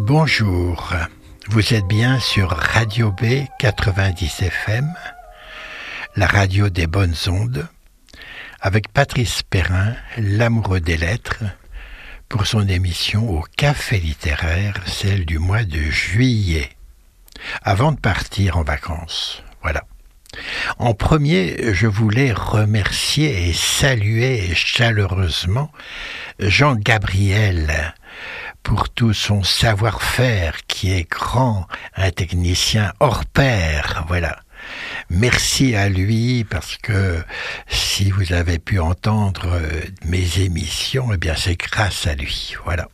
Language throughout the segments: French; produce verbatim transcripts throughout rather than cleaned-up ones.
Bonjour, vous êtes bien sur Radio B quatre-vingt-dix F M, la radio des bonnes ondes, avec Patrice Perrin, l'amoureux des lettres, pour son émission au Café littéraire, celle du mois de juillet, avant de partir en vacances. Voilà. En premier, je voulais remercier et saluer chaleureusement Jean-Gabriel pour tout son savoir-faire qui est grand, un technicien hors pair, voilà. Merci à lui parce que si vous avez pu entendre mes émissions, eh bien c'est grâce à lui, voilà.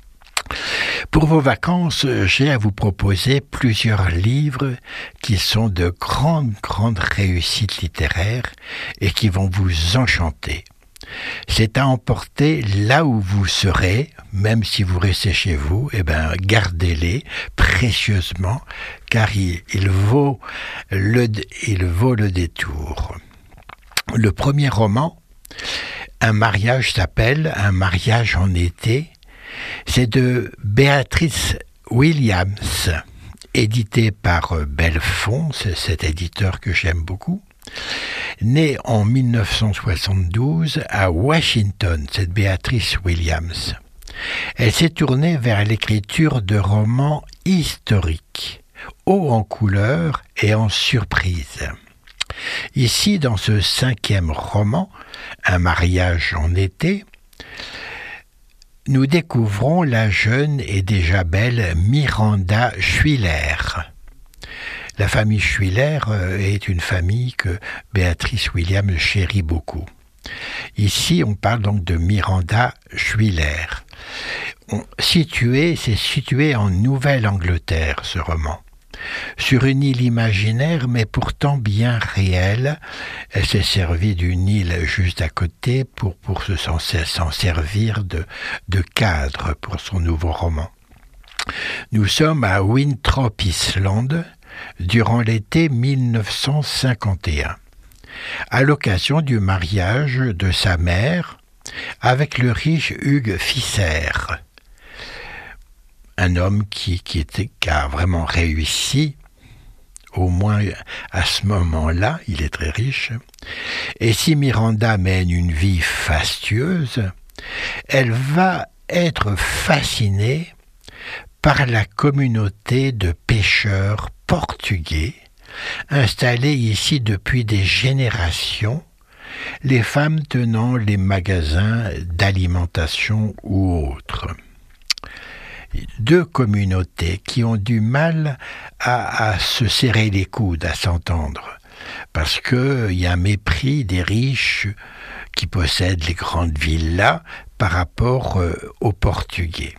Pour vos vacances, j'ai à vous proposer plusieurs livres qui sont de grandes, grandes réussites littéraires et qui vont vous enchanter. C'est à emporter là où vous serez, même si vous restez chez vous, eh ben, gardez-les précieusement, car il, il, vaut le, il vaut le détour. Le premier roman, Un mariage s'appelle Un mariage en été, c'est de Béatrice Williams, édité par Belfond, c'est cet éditeur que j'aime beaucoup. Née en mille neuf cent soixante-douze à Washington, cette Béatrice Williams. Elle s'est tournée vers l'écriture de romans historiques, hauts en couleur et en surprise. Ici, dans ce cinquième roman, Un mariage en été, nous découvrons la jeune et déjà belle Miranda Schuyler. La famille Schuyler est une famille que Béatrice Williams chérit beaucoup. Ici, on parle donc de Miranda Schuyler. On, situé, c'est situé en Nouvelle-Angleterre, ce roman. Sur une île imaginaire, mais pourtant bien réelle. Elle s'est servie d'une île juste à côté pour, pour se, s'en, s'en servir de, de cadre pour son nouveau roman. Nous sommes à Winthrop Island durant l'été mille neuf cent cinquante et un, à l'occasion du mariage de sa mère avec le riche Hugues Fisser, un homme qui, qui, était, qui a vraiment réussi, au moins à ce moment-là, il est très riche. Et si Miranda mène une vie fastueuse, elle va être fascinée par la communauté de pêcheurs portugais, installés ici depuis des générations, les femmes tenant les magasins d'alimentation ou autres. Deux communautés qui ont du mal à, à se serrer les coudes, à s'entendre, parce qu'il y a un mépris des riches qui possèdent les grandes villas par rapport euh, aux Portugais,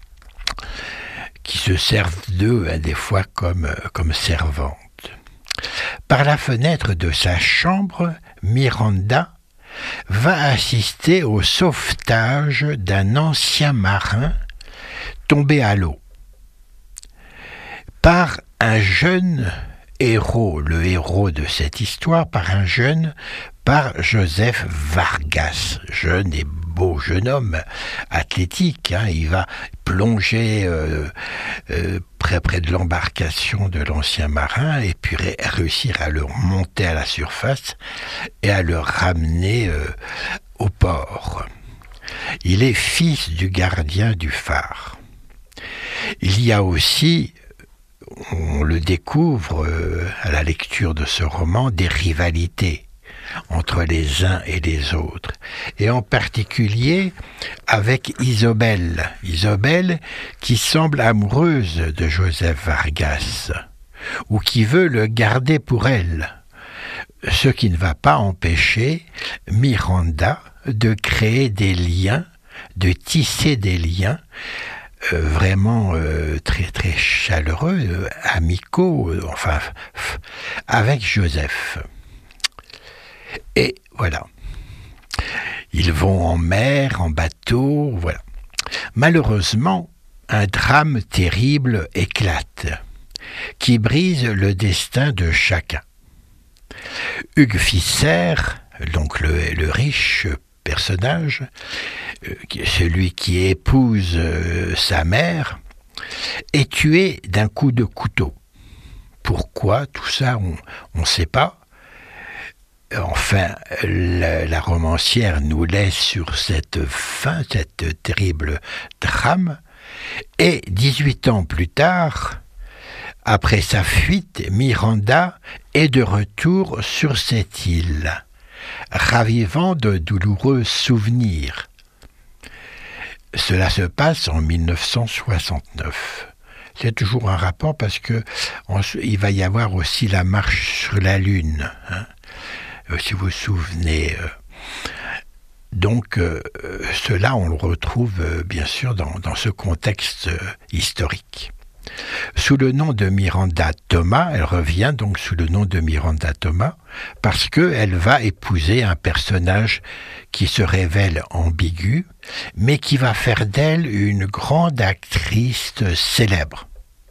qui se servent d'eux hein, des fois comme, comme servantes. Par la fenêtre de sa chambre, Miranda va assister au sauvetage d'un ancien marin tombé à l'eau par un jeune héros, le héros de cette histoire, par un jeune, par Joseph Vargas, jeune et beau jeune homme, athlétique, hein, il va plonger euh, euh, près, près de l'embarcation de l'ancien marin et puis ré- réussir à le remonter à la surface et à le ramener euh, au port. Il est fils du gardien du phare. Il y a aussi, on le découvre euh, à la lecture de ce roman, des rivalités entre les uns et les autres, et en particulier avec Isobel, Isobel qui semble amoureuse de Joseph Vargas, ou qui veut le garder pour elle, ce qui ne va pas empêcher Miranda de créer des liens, de tisser des liens euh, vraiment euh, très très chaleureux, euh, amicaux, euh, enfin, f- avec Joseph. Et voilà. Ils vont en mer, en bateau, voilà. Malheureusement, un drame terrible éclate, qui brise le destin de chacun. Hugues Fisser, donc le, le riche personnage, euh, celui qui épouse euh, sa mère, est tué d'un coup de couteau. Pourquoi? Tout ça, on ne sait pas. Enfin, la, la romancière nous laisse sur cette fin, cette terrible drame. Et dix-huit ans plus tard, après sa fuite, Miranda est de retour sur cette île, ravivant de douloureux souvenirs. Cela se passe en mille neuf cent soixante-neuf. C'est toujours un rapport parce que on, il va y avoir aussi la marche sur la Lune, hein, euh, si vous vous souvenez. Euh, donc, euh, cela, on le retrouve euh, bien sûr dans, dans ce contexte euh, historique. Sous le nom de Miranda Thomas, elle revient donc sous le nom de Miranda Thomas, parce qu'elle va épouser un personnage qui se révèle ambigu, mais qui va faire d'elle une grande actrice célèbre.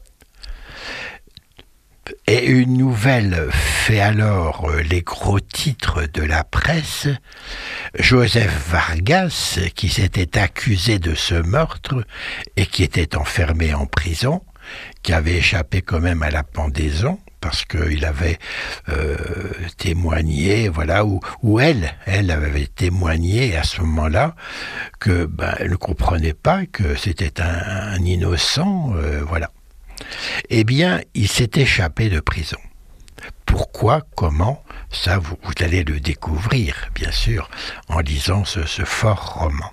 Et une nouvelle fait alors les gros titres de la presse. Joseph Vargas, qui s'était accusé de ce meurtre et qui était enfermé en prison, qui avait échappé quand même à la pendaison, parce qu'il avait euh, témoigné, voilà, ou, ou elle, elle avait témoigné à ce moment-là que ben, elle ne comprenait pas que c'était un, un innocent, euh, voilà. Eh bien, il s'est échappé de prison. Pourquoi, comment, ça vous, vous allez le découvrir, bien sûr, en lisant ce, ce fort roman.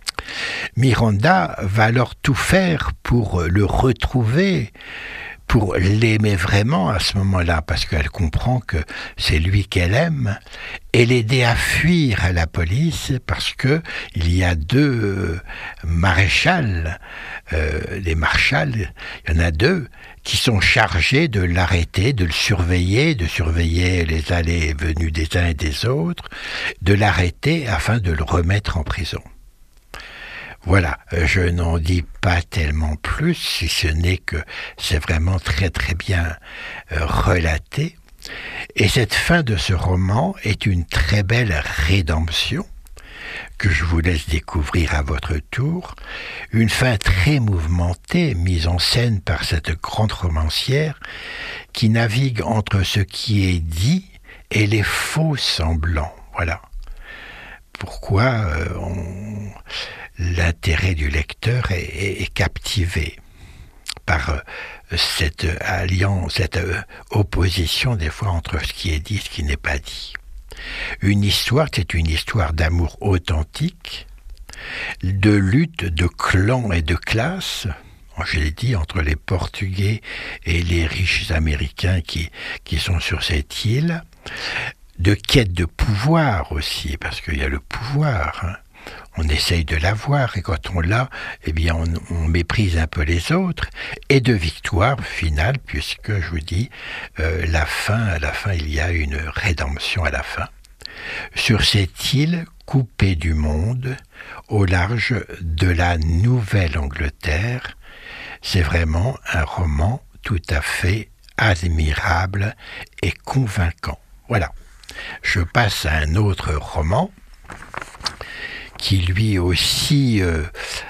Miranda va alors tout faire pour le retrouver, pour l'aimer vraiment à ce moment-là, parce qu'elle comprend que c'est lui qu'elle aime, et l'aider à fuir à la police, parce que il y a deux euh, maréchals, euh, les marshals, il y en a deux, qui sont chargés de l'arrêter, de le surveiller, de surveiller les allées et venues des uns et des autres, de l'arrêter afin de le remettre en prison. Voilà, je n'en dis pas tellement plus, si ce n'est que c'est vraiment très très bien euh, relaté. Et cette fin de ce roman est une très belle rédemption que je vous laisse découvrir à votre tour. Une fin très mouvementée, mise en scène par cette grande romancière qui navigue entre ce qui est dit et les faux semblants. Voilà. Pourquoi euh, on... l'intérêt du lecteur est, est, est captivé par euh, cette alliance, cette euh, opposition des fois entre ce qui est dit et ce qui n'est pas dit. Une histoire, c'est une histoire d'amour authentique, de lutte de clans et de classes, je l'ai dit, entre les Portugais et les riches Américains qui, qui sont sur cette île, de quête de pouvoir aussi, parce qu'il y a le pouvoir, hein. On essaye de l'avoir, et quand on l'a, eh bien on, on méprise un peu les autres, et de victoire finale, puisque je vous dis, euh, la fin, à la fin, il y a une rédemption à la fin. Sur cette île coupée du monde, au large de la Nouvelle-Angleterre, c'est vraiment un roman tout à fait admirable et convaincant. Voilà. Je passe à un autre roman qui lui aussi euh,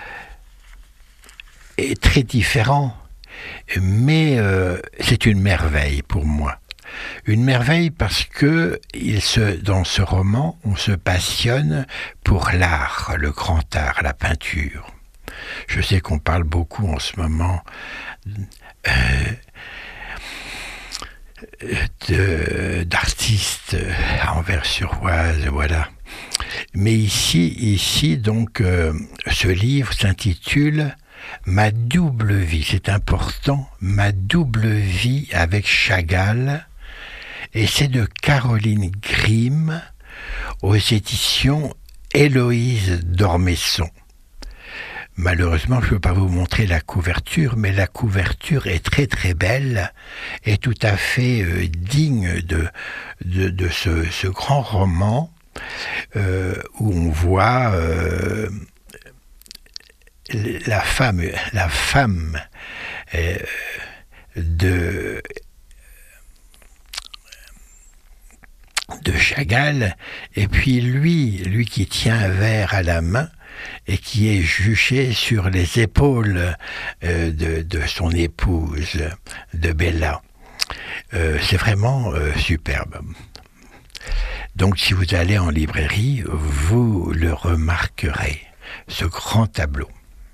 est très différent, mais euh, c'est une merveille pour moi. Une merveille parce que il se, dans ce roman, on se passionne pour l'art, le grand art, la peinture. Je sais qu'on parle beaucoup en ce moment euh, de, d'artistes à Anvers-sur-Oise, voilà. Mais ici, ici donc, euh, ce livre s'intitule « Ma double vie ». C'est important, « Ma double vie avec Chagall ». Et c'est de Caroline Grimm aux éditions Héloïse d'Ormesson. Malheureusement, je ne peux pas vous montrer la couverture, mais la couverture est très très belle et tout à fait euh, digne de, de, de ce, ce grand roman. Euh, où on voit euh, la femme, la femme euh, de, de Chagall, et puis lui, lui qui tient un verre à la main, et qui est juché sur les épaules euh, de, de son épouse, de Bella. Euh, c'est vraiment euh, superbe. Donc si vous allez en librairie, vous le remarquerez, ce grand tableau.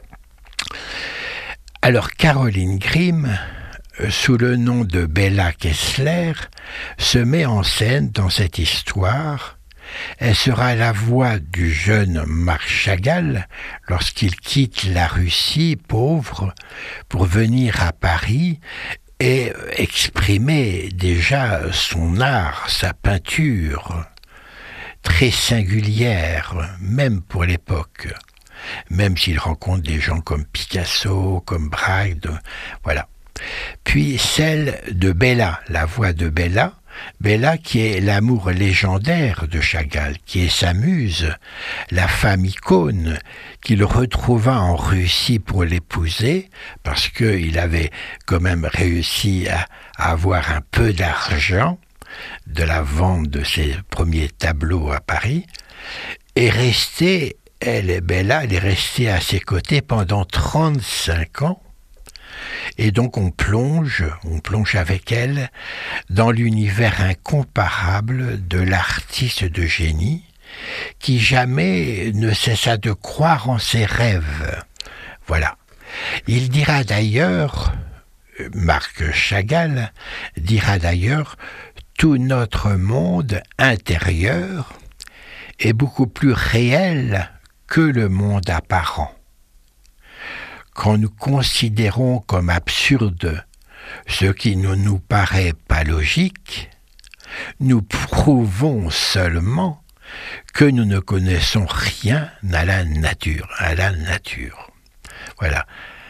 Alors Caroline Grimm, sous le nom de Bella Kessler, se met en scène dans cette histoire. Elle sera la voix du jeune Marc Chagall lorsqu'il quitte la Russie pauvre pour venir à Paris et exprimer déjà son art, sa peinture, très singulière, même pour l'époque. Même s'il rencontre des gens comme Picasso, comme Braque, voilà. Puis celle de Bella, la voix de Bella, Bella qui est l'amour légendaire de Chagall, qui est sa muse, la femme icône qu'il retrouva en Russie pour l'épouser, parce qu'il avait quand même réussi à, à avoir un peu d'argent de la vente de ses premiers tableaux à Paris, est restée, elle est Bella, elle est restée à ses côtés pendant trente-cinq ans. Et donc on plonge, on plonge avec elle dans l'univers incomparable de l'artiste de génie qui jamais ne cessa de croire en ses rêves. Voilà. Il dira d'ailleurs, Marc Chagall dira d'ailleurs, tout notre monde intérieur est beaucoup plus réel que le monde apparent. Quand nous considérons comme absurde ce qui ne nous paraît pas logique, nous prouvons seulement que nous ne connaissons rien à la nature, à la nature. Voilà.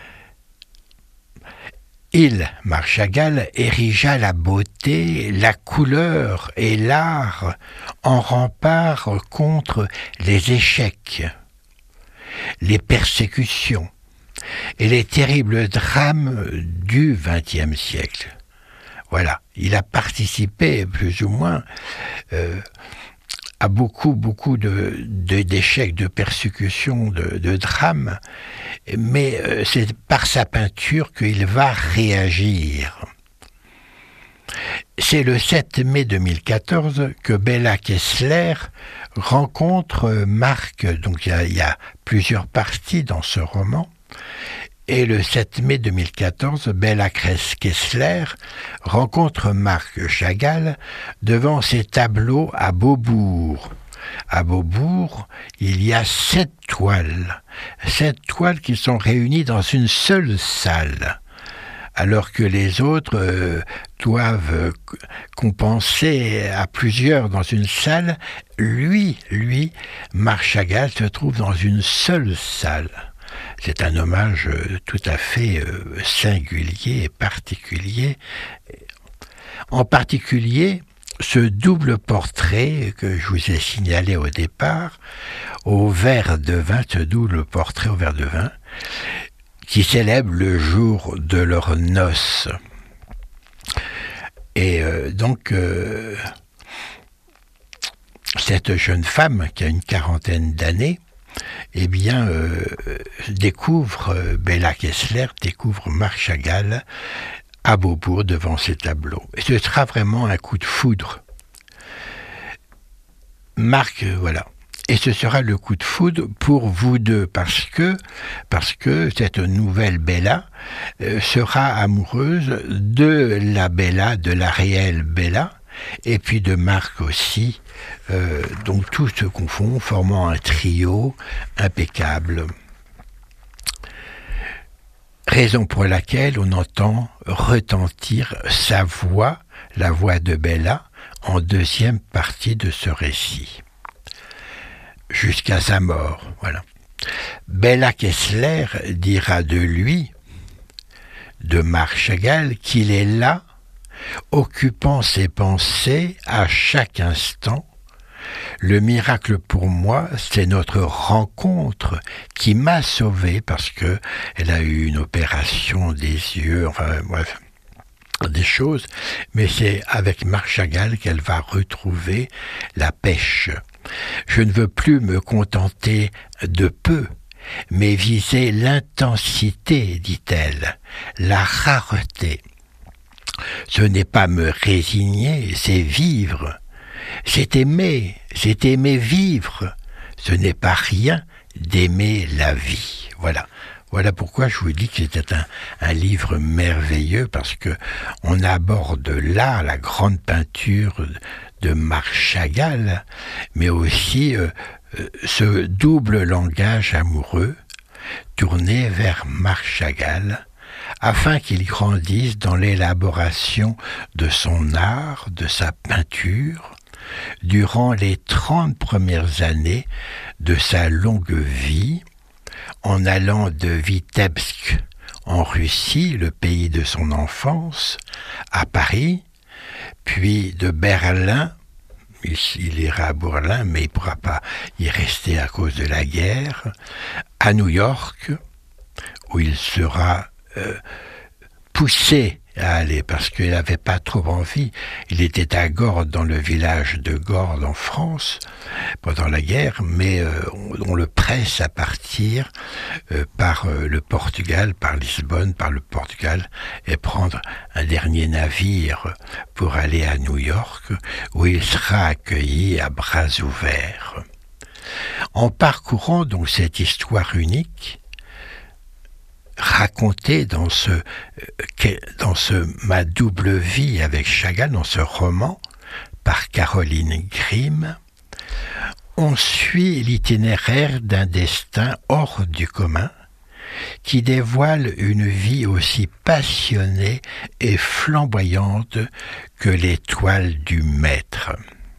Il, Marc Chagall, érigea la beauté, la couleur et l'art en rempart contre les échecs, les persécutions, et les terribles drames du vingtième siècle. Voilà, il a participé plus ou moins euh, à beaucoup, beaucoup de, de, d'échecs, de persécutions, de, de drames, mais euh, c'est par sa peinture qu'il va réagir. C'est le sept mai deux mille quatorze que Bella Kessler rencontre Marc, donc il y a, il y a plusieurs parties dans ce roman. Et le sept mai deux mille quatorze, Bella Kessler rencontre Marc Chagall devant ses tableaux à Beaubourg. À Beaubourg, il y a sept toiles, sept toiles qui sont réunies dans une seule salle, alors que les autres euh, doivent compenser à plusieurs dans une salle. Lui, lui, Marc Chagall se trouve dans une seule salle. C'est un hommage tout à fait singulier et particulier. En particulier, ce double portrait que je vous ai signalé au départ, au verre de vin, ce double portrait au verre de vin, qui célèbre le jour de leurs noces. Et euh, donc, euh, cette jeune femme qui a une quarantaine d'années, eh bien, euh, découvre, euh, Bella Kessler découvre Marc Chagall à Beaubourg devant ses tableaux. Et ce sera vraiment un coup de foudre. Marc, euh, voilà. Et ce sera le coup de foudre pour vous deux, parce que, parce que cette nouvelle Bella euh, sera amoureuse de la Bella, de la réelle Bella, et puis de Marc aussi. Euh, donc tout se confond, formant un trio impeccable. Raison pour laquelle on entend retentir sa voix, la voix de Bella, en deuxième partie de ce récit. Jusqu'à sa mort, voilà. Bella Kessler dira de lui, de Marc Chagall, qu'il est là, occupant ses pensées à chaque instant. Le miracle pour moi, c'est notre rencontre qui m'a sauvé parce que elle a eu une opération des yeux, enfin bref, des choses, mais c'est avec Marc Chagall qu'elle va retrouver la pêche. Je ne veux plus me contenter de peu, mais viser l'intensité, dit-elle, la rareté. Ce n'est pas me résigner, c'est vivre. C'est aimer, c'est aimer vivre. Ce n'est pas rien d'aimer la vie. Voilà. Voilà pourquoi je vous dis que c'était un, un livre merveilleux, parce que on aborde là la grande peinture de Marc Chagall, mais aussi euh, ce double langage amoureux tourné vers Marc Chagall, afin qu'il grandisse dans l'élaboration de son art, de sa peinture, durant les trente premières années de sa longue vie, en allant de Vitebsk, en Russie, le pays de son enfance, à Paris, puis de Berlin, il ira à Berlin, mais il ne pourra pas y rester à cause de la guerre, à New York, où il sera euh, poussé à aller, parce qu'il n'avait pas trop envie. Il était à Gordes, dans le village de Gordes en France, pendant la guerre, mais euh, on, on le presse à partir euh, par euh, le Portugal, par Lisbonne, par le Portugal, et prendre un dernier navire pour aller à New York, où il sera accueilli à bras ouverts. En parcourant donc cette histoire unique, raconté dans ce, dans ce Ma double vie avec Chagall, dans ce roman, par Caroline Grimm, on suit l'itinéraire d'un destin hors du commun qui dévoile une vie aussi passionnée et flamboyante que l'étoile du maître.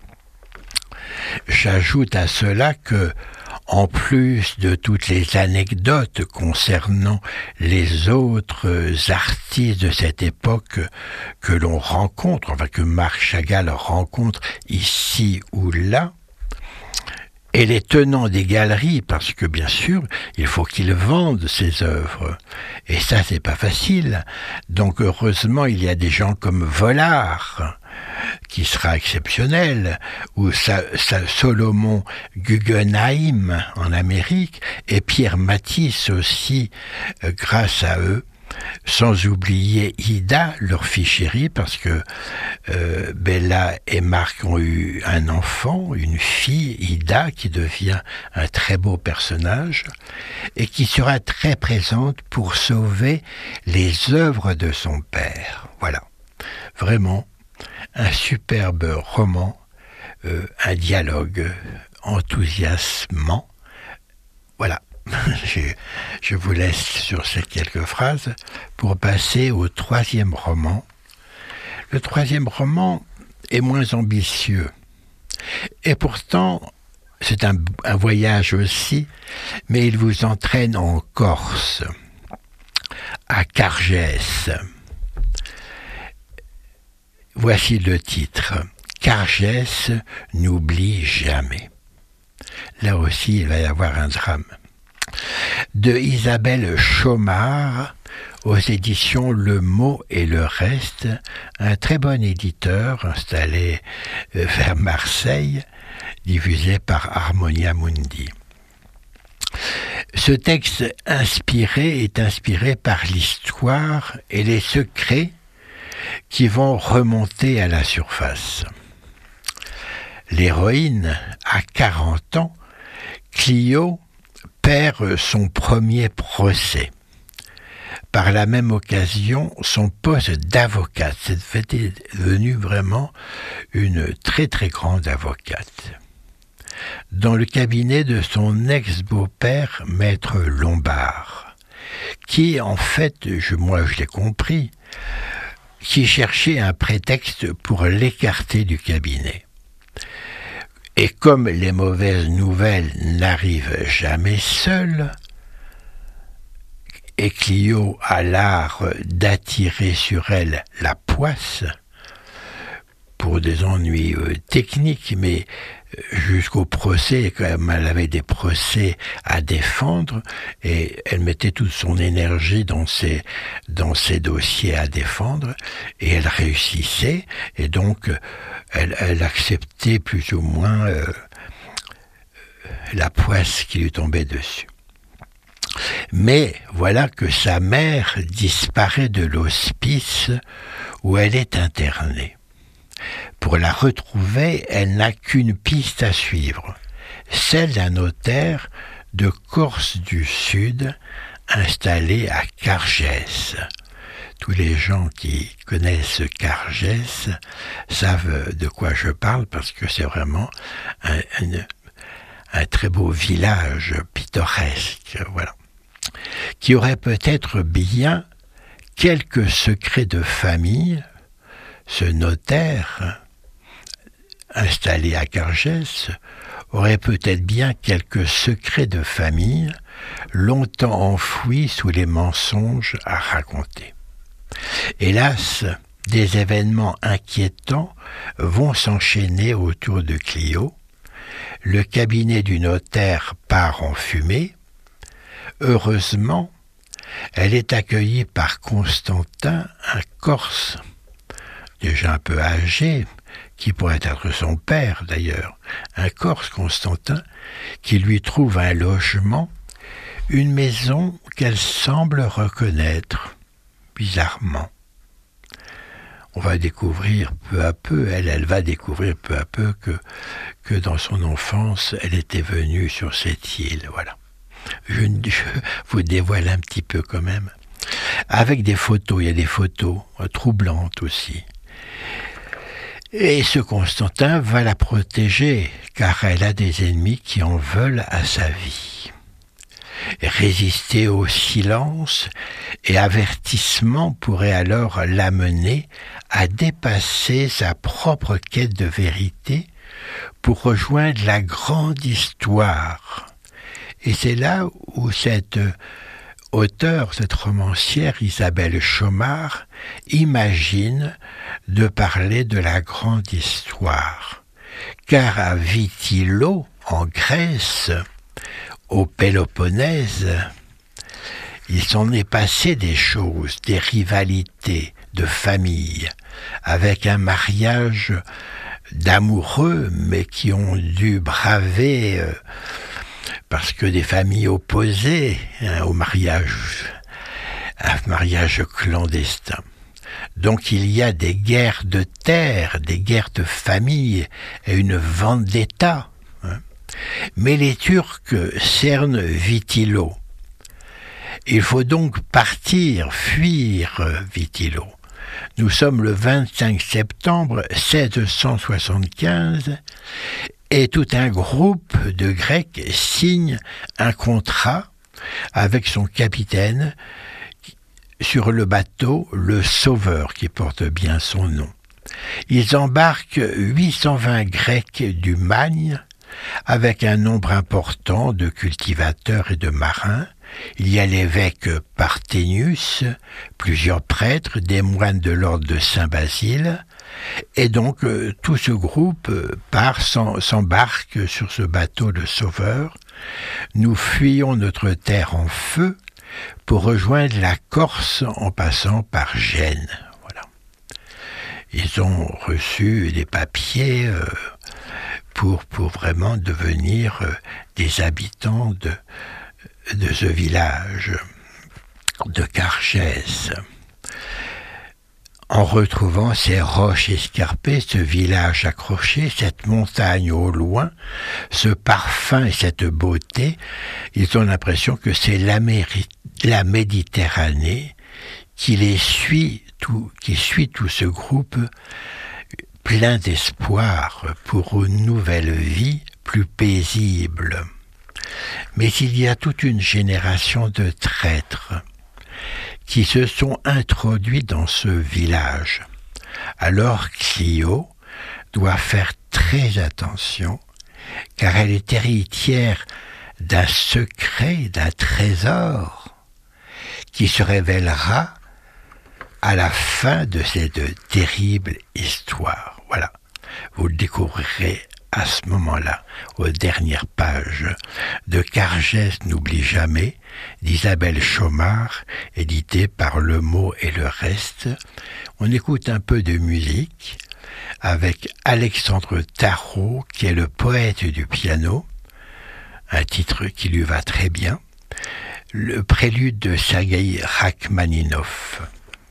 J'ajoute à cela que, en plus de toutes les anecdotes concernant les autres artistes de cette époque que l'on rencontre, enfin que Marc Chagall rencontre ici ou là, et les tenants des galeries, parce que bien sûr, il faut qu'ils vendent ses œuvres. Et ça, c'est pas facile. Donc heureusement, il y a des gens comme Vollard, qui sera exceptionnel, ou sa, sa Solomon Guggenheim en Amérique, et Pierre Matisse aussi, euh, grâce à eux, sans oublier Ida, leur fille chérie, parce que euh, Bella et Marc ont eu un enfant, une fille, Ida, qui devient un très beau personnage, et qui sera très présente pour sauver les œuvres de son père. Voilà, vraiment un superbe roman, euh, un dialogue enthousiasmant. Voilà. Je, je vous laisse sur ces quelques phrases pour passer au troisième roman. Le troisième roman est moins ambitieux. Et pourtant, c'est un, un voyage aussi, mais il vous entraîne en Corse, à Cargès. Voici le titre. Cargès n'oublie jamais. Là aussi, il va y avoir un drame. De Isabelle Chaumard, aux éditions Le Mot et le Reste, un très bon éditeur installé vers Marseille, diffusé par Harmonia Mundi. Ce texte inspiré est inspiré par l'histoire et les secrets qui vont remonter à la surface. L'héroïne a quarante ans, Clio perd son premier procès. Par la même occasion, son poste d'avocate, c'est devenu vraiment une très très grande avocate. Dans le cabinet de son ex-beau-père, maître Lombard, qui en fait, je, moi je l'ai compris, qui cherchait un prétexte pour l'écarter du cabinet. Et comme les mauvaises nouvelles n'arrivent jamais seules, et Clio a l'art d'attirer sur elle la poisse, pour des ennuis euh, techniques, mais jusqu'au procès, comme elle avait des procès à défendre, et elle mettait toute son énergie dans ses, dans ses dossiers à défendre, et elle réussissait, et donc elle, elle acceptait plus ou moins, euh, la poisse qui lui tombait dessus. Mais voilà que sa mère disparaît de l'hospice où elle est internée. Pour la retrouver, elle n'a qu'une piste à suivre, celle d'un notaire de Corse du Sud installé à Cargès. Tous les gens qui connaissent Cargès savent de quoi je parle parce que c'est vraiment un, un, un très beau village pittoresque, voilà, qui aurait peut-être bien quelques secrets de famille. Ce notaire, installé à Cargès, aurait peut-être bien quelques secrets de famille longtemps enfouis sous les mensonges à raconter. Hélas, des événements inquiétants vont s'enchaîner autour de Clio. Le cabinet du notaire part en fumée. Heureusement, elle est accueillie par Constantin, un Corse, déjà un peu âgé, qui pourrait être son père d'ailleurs, un Corse, Constantin, qui lui trouve un logement, une maison qu'elle semble reconnaître, bizarrement. On va découvrir peu à peu, elle, elle va découvrir peu à peu que, que dans son enfance, elle était venue sur cette île, voilà. Je, je vous dévoile un petit peu quand même. Avec des photos, il y a des photos euh, troublantes aussi. Et ce Constantin va la protéger, car elle a des ennemis qui en veulent à sa vie. Résister au silence et avertissement pourrait alors l'amener à dépasser sa propre quête de vérité pour rejoindre la grande histoire. Et c'est là où cette auteure, cette romancière Isabelle Chaumard, imagine de parler de la grande histoire. Car à Vitilos, en Grèce, au Péloponnèse, il s'en est passé des choses, des rivalités de famille, avec un mariage d'amoureux, mais qui ont dû braver, euh, parce que des familles opposées hein, au mariage, un mariage clandestin. Donc il y a des guerres de terre, des guerres de famille et une vendetta. Hein. Mais les Turcs cernent Vitilos. Il faut donc partir, fuir Vitilos. Nous sommes le vingt-cinq septembre seize cent soixante-quinze et tout un groupe de Grecs signe un contrat avec son capitaine sur le bateau le Sauveur, qui porte bien son nom. Ils embarquent huit cent vingt Grecs du Magne, avec un nombre important de cultivateurs et de marins. Il y a l'évêque Parthénius, plusieurs prêtres, des moines de l'ordre de Saint-Basile, et donc euh, tout ce groupe euh, part, s'embarque sur ce bateau le Sauveur. Nous fuyons notre terre en feu pour rejoindre la Corse en passant par Gênes. Voilà. Ils ont reçu des papiers euh, pour, pour vraiment devenir euh, des habitants de, de ce village de Cargès. En retrouvant ces roches escarpées, ce village accroché, cette montagne au loin, ce parfum et cette beauté, ils ont l'impression que c'est l'Améri- la Méditerranée qui les suit, tout, qui suit tout ce groupe plein d'espoir pour une nouvelle vie plus paisible. Mais il y a toute une génération de traîtres qui se sont introduits dans ce village. Alors Clio doit faire très attention, car elle est héritière d'un secret, d'un trésor, qui se révélera à la fin de cette terrible histoire. Voilà, vous le découvrirez à ce moment-là, aux dernières pages de Cargès n'oublie jamais, d'Isabelle Chaumard, édité par Le Mot et le Reste. On écoute un peu de musique avec Alexandre Tarot, qui est le poète du piano. un titre qui lui va très bien, le prélude de Sergueï Rachmaninov.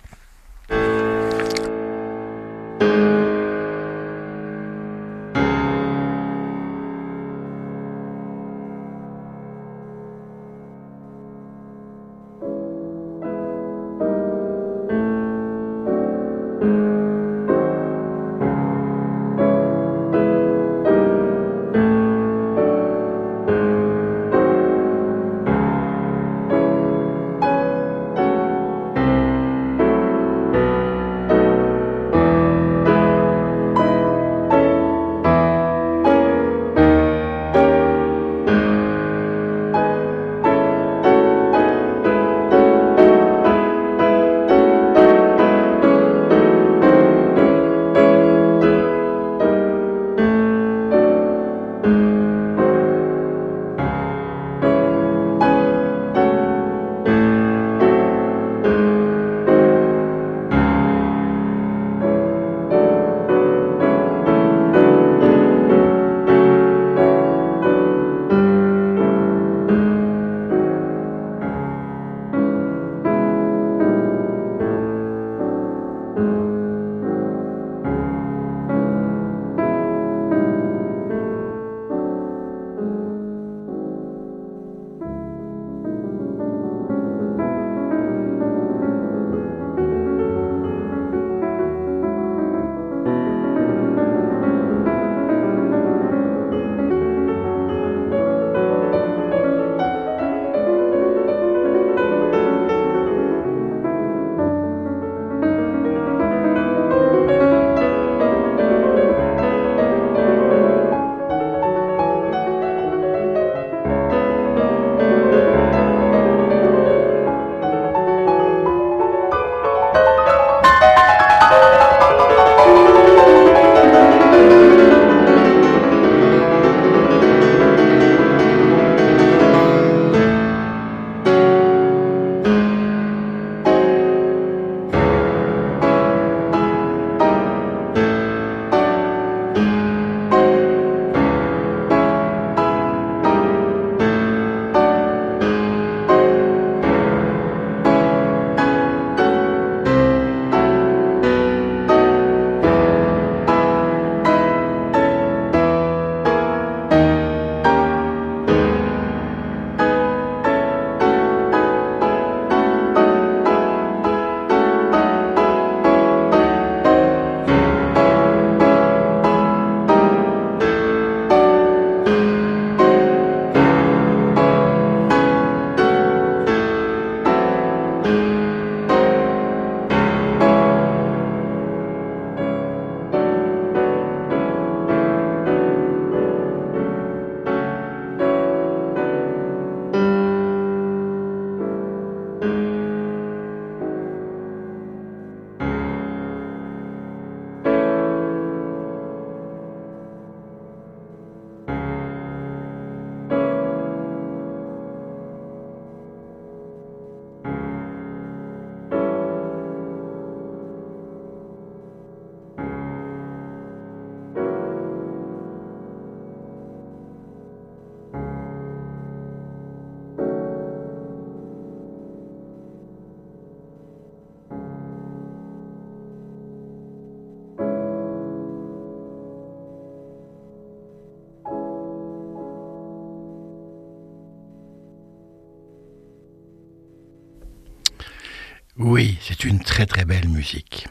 Oui, c'est une très très belle musique.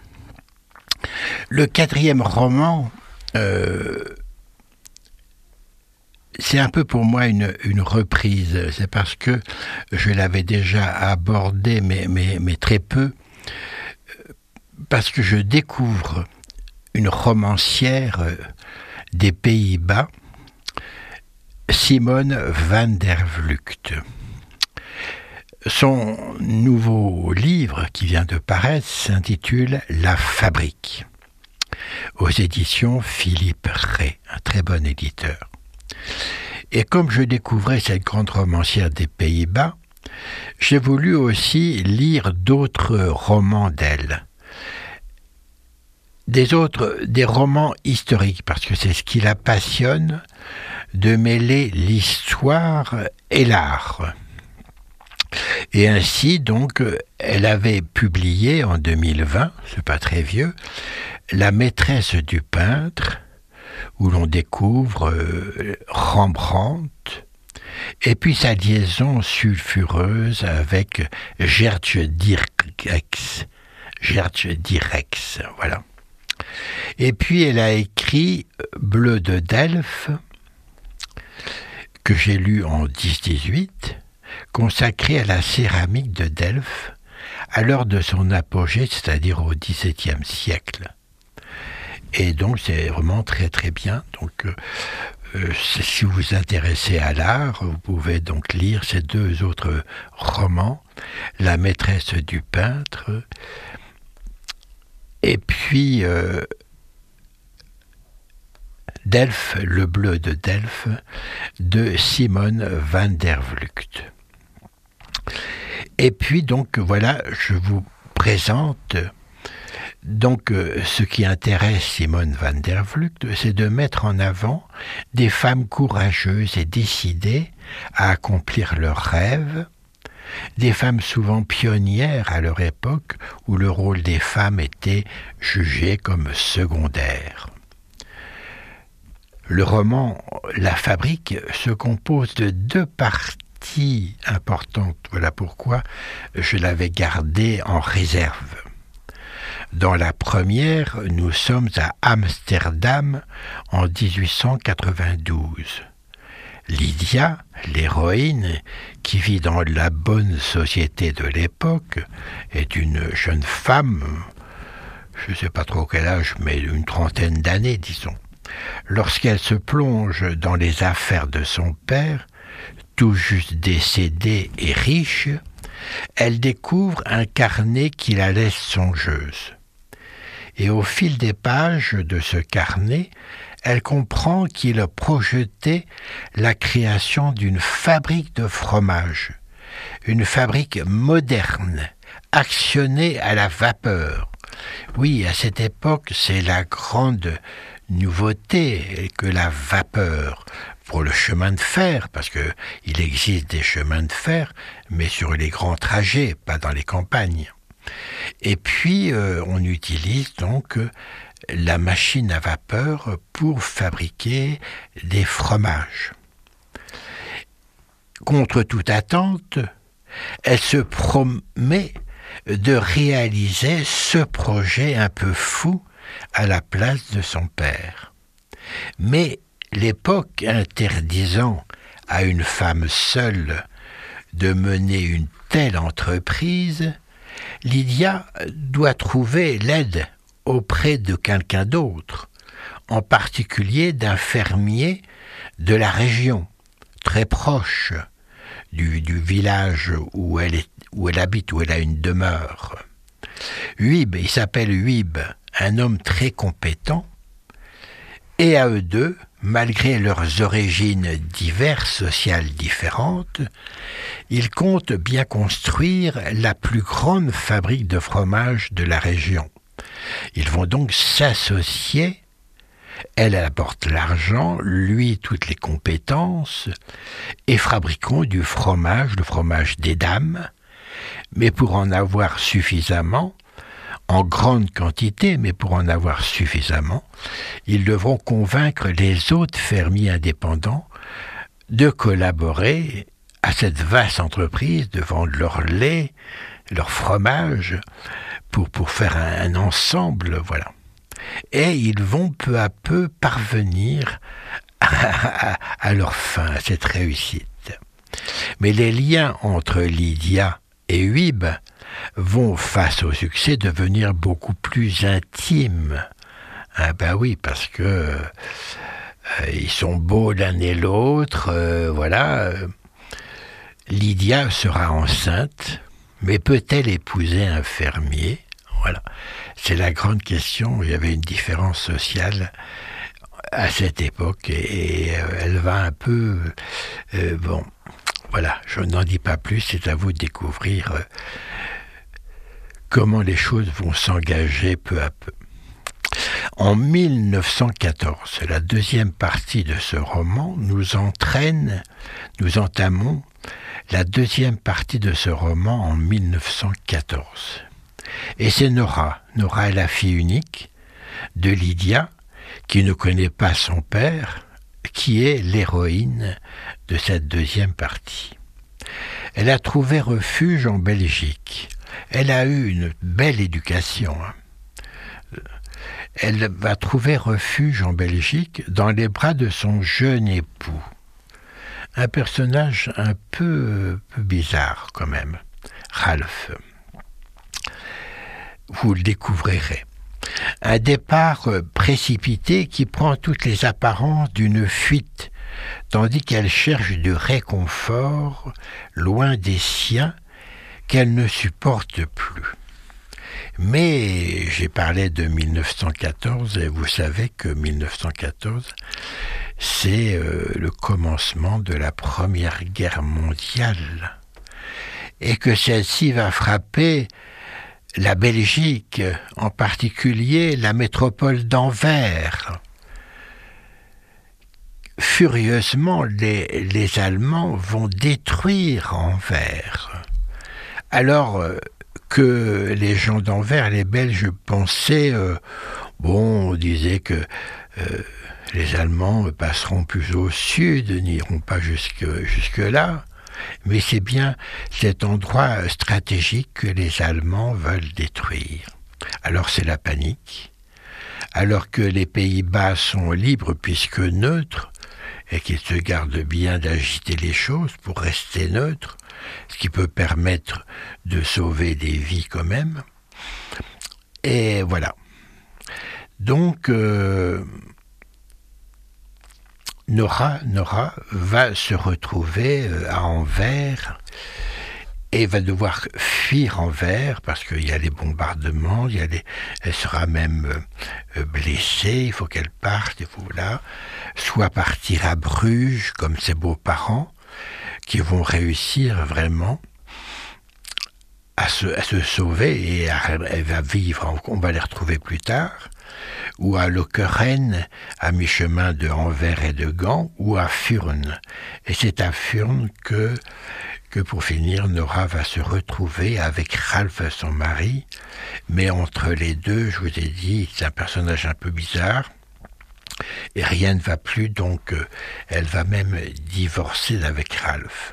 Le quatrième roman, euh, c'est un peu pour moi une, une reprise. C'est parce que je l'avais déjà abordé, mais, mais, mais très peu, parce que je découvre une romancière des Pays-Bas, Simone van der Vlugt. Son nouveau livre qui vient de paraître s'intitule « La Fabrique » aux éditions Philippe Ray, un très bon éditeur. Et comme je découvrais cette grande romancière des Pays-Bas, j'ai voulu aussi lire d'autres romans d'elle. Des autres, des romans historiques, parce que c'est ce qui la passionne, de mêler l'histoire et l'art. Et ainsi, donc, elle avait publié en deux mille vingt, c'est pas très vieux, La maîtresse du peintre, où l'on découvre euh, Rembrandt, et puis sa liaison sulfureuse avec Geertje Dircx. Geertje Dircx, voilà. Et puis elle a écrit Bleu de Delft, que j'ai lu en dix dix-huit, consacré à la céramique de Delft, à l'heure de son apogée, c'est-à-dire au dix-septième siècle. Et donc c'est vraiment très très bien. Donc euh, euh, si vous vous intéressez à l'art, vous pouvez donc lire ces deux autres romans, La maîtresse du peintre, et puis euh, Delft, le bleu de Delft, de Simone van der Vlugt. Et puis donc voilà, je vous présente donc euh, ce qui intéresse Simone van der Vlugt, c'est de mettre en avant des femmes courageuses et décidées à accomplir leurs rêves, des femmes souvent pionnières à leur époque où le rôle des femmes était jugé comme secondaire. Le roman La Fabrique se compose de deux parties importantes. Voilà pourquoi je l'avais gardé en réserve. Dans la première, nous sommes à Amsterdam en dix-huit cent quatre-vingt-douze. Lydia, l'héroïne, qui vit dans la bonne société de l'époque, est une jeune femme, je ne sais pas trop quel âge, mais une trentaine d'années, disons. Lorsqu'elle se plonge dans les affaires de son père, tout juste décédé et riche, elle découvre un carnet qui la laisse songeuse. Et au fil des pages de ce carnet, elle comprend qu'il a projeté la création d'une fabrique de fromage, une fabrique moderne, actionnée à la vapeur. Oui, à cette époque, c'est la grande nouveauté que la vapeur pour le chemin de fer, parce qu'il existe des chemins de fer, mais sur les grands trajets, pas dans les campagnes. Et puis, euh, on utilise donc la machine à vapeur pour fabriquer des fromages. Contre toute attente, elle se promet de réaliser ce projet un peu fou à la place de son père. Mais l'époque interdisant à une femme seule de mener une telle entreprise, Lydia doit trouver l'aide auprès de quelqu'un d'autre, en particulier d'un fermier de la région, très proche du, du village où elle, est, où elle habite, où elle a une demeure. Huib, il s'appelle Huib, un homme très compétent, et à eux deux, malgré leurs origines diverses, sociales différentes, ils comptent bien construire la plus grande fabrique de fromage de la région. Ils vont donc s'associer, elle apporte l'argent, lui toutes les compétences, et fabriqueront du fromage, le fromage des dames, mais pour en avoir suffisamment, en grande quantité, mais pour en avoir suffisamment, ils devront convaincre les autres fermiers indépendants de collaborer à cette vaste entreprise, de vendre leur lait, leur fromage, pour, pour faire un, un ensemble, voilà. Et ils vont peu à peu parvenir à, à, à leur fin, à cette réussite. Mais les liens entre Lydia et Huib vont, face au succès, devenir beaucoup plus intimes. Ah ben oui, parce que euh, ils sont beaux l'un et l'autre, euh, voilà. Lydia sera enceinte, mais peut-elle épouser un fermier? Voilà, c'est la grande question. Il y avait une différence sociale à cette époque, et, et euh, elle va un peu... Euh, bon, voilà, je n'en dis pas plus, c'est à vous de découvrir euh, comment les choses vont s'engager peu à peu. En mille neuf cent quatorze, la deuxième partie de ce roman nous entraîne, nous entamons la deuxième partie de ce roman en mille neuf cent quatorze. Et c'est Nora, Nora est la fille unique de Lydia, qui ne connaît pas son père, qui est l'héroïne de cette deuxième partie. Elle a trouvé refuge en Belgique. Elle a eu une belle éducation. Elle va trouver refuge en Belgique dans les bras de son jeune époux. Un personnage un peu, peu bizarre quand même, Ralph. Vous le découvrirez. Un départ précipité qui prend toutes les apparences d'une fuite, tandis qu'elle cherche du réconfort loin des siens qu'elle ne supporte plus. Mais j'ai parlé de mille neuf cent quatorze et vous savez que mille neuf cent quatorze, c'est euh, le commencement de la Première Guerre mondiale et que celle-ci va frapper la Belgique, en particulier la métropole d'Anvers. Furieusement, les, les Allemands vont détruire Anvers. Alors que les gens d'Anvers, les Belges, pensaient, euh, bon, on disait que euh, les Allemands passeront plus au sud, n'iront pas jusque, jusque-là. Mais c'est bien cet endroit stratégique que les Allemands veulent détruire. Alors c'est la panique. Alors que les Pays-Bas sont libres puisque neutres, et qu'ils se gardent bien d'agiter les choses pour rester neutres, ce qui peut permettre de sauver des vies quand même. Et voilà. Donc, euh, Nora, Nora va se retrouver à Anvers et va devoir fuir Anvers parce qu'il y a les bombardements, il y a les, elle sera même euh, blessée, il faut qu'elle parte, il faut là, soit partir à Bruges comme ses beaux-parents qui vont réussir vraiment à se, à se sauver et à, elle va vivre, on va les retrouver plus tard, ou à Lokeren, à mi-chemin de Anvers et de Gand, ou à Furnes. Et c'est à Furnes que, que pour finir, Nora va se retrouver avec Ralph, son mari. Mais entre les deux, je vous ai dit, c'est un personnage un peu bizarre. Et rien ne va plus, donc euh, elle va même divorcer avec Ralph.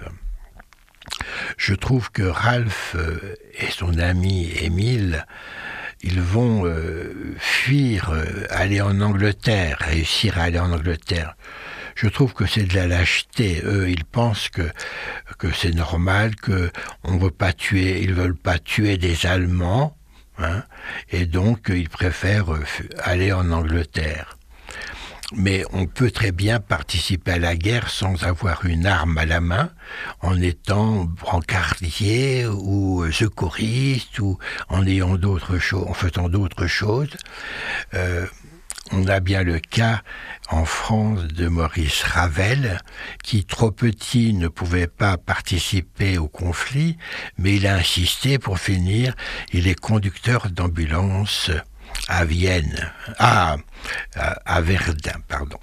Je trouve que Ralph euh, et son ami Émile, ils vont euh, fuir, euh, aller en Angleterre, réussir à aller en Angleterre. Je trouve que c'est de la lâcheté. Eux, ils pensent que que c'est normal, que on veut pas tuer, ils veulent pas tuer des Allemands, hein, et donc ils préfèrent euh, aller en Angleterre. Mais on peut très bien participer à la guerre sans avoir une arme à la main, en étant brancardier ou secouriste ou en ayant d'autres choses, en faisant d'autres choses. Euh, on a bien le cas en France de Maurice Ravel, qui trop petit ne pouvait pas participer au conflit, mais il a insisté pour finir. Il est conducteur d'ambulance à Vienne, à, à, à Verdun, pardon.